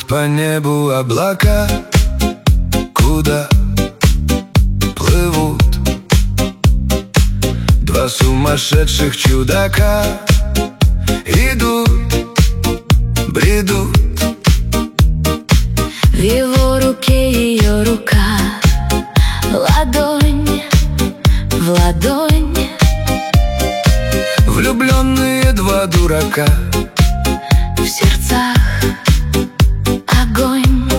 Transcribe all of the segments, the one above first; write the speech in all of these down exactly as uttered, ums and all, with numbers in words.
по небу облака, куда плывут два сумасшедших чудака. Идут, бредут. В его руке ее рука, ладонь в ладонь. Влюбленные два дурака, в сердцах огонь.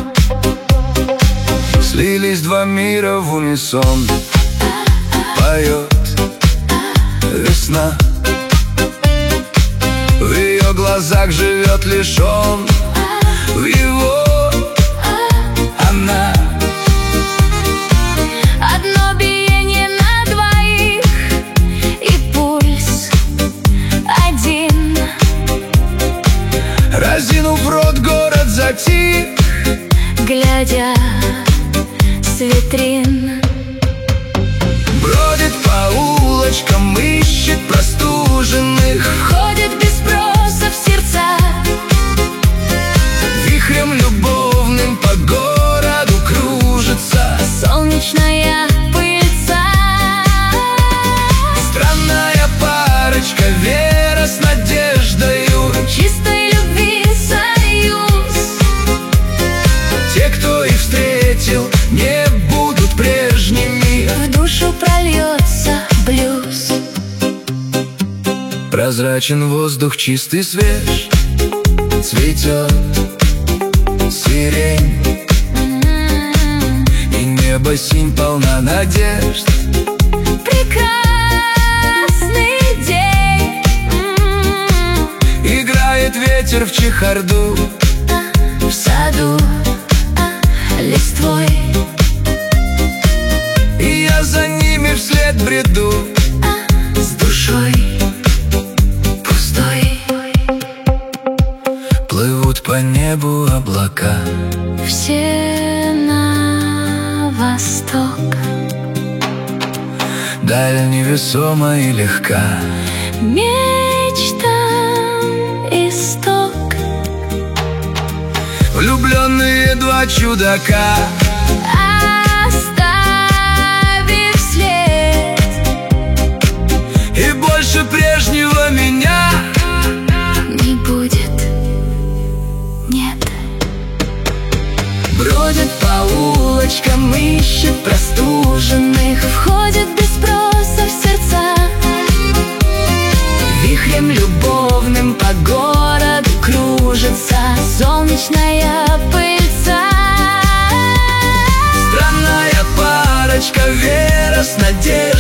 слились два мира в унисон. Поет весна, в ее глазах живет лишь он, в его она. Одно биение на двоих, и пульс один. Разинув рот, город затих, глядя с витрин. бродит по улочкам, ищет простуженных, Ходит без спроса в сердца, вихрем любовным по городу кружится. солнечная пыльца. Странная парочка, вера с надеждою, Чистой любви союз. те, кто их встретил, не будут прежними. В душу прольется блюз. Прозрачен воздух, чистый, свеж, цветет сирень, и небо синь полна надежд. Прекрасный день. Играет ветер в чехарду, В саду листвой, и я за ними вслед бреду. с душой пустой. Плывут по небу облака, Все на восток. даль невесома и легка. Мечтам исток. Влюбленные два чудака, Оставив след, и больше прежнего меня не будет, нет. бродят по улочкам, ищет простуженных, Входит без спроса в сердца, вихрем любовным по городу кружится. солнечная пыльца. Странная парочка, вера с надеждой,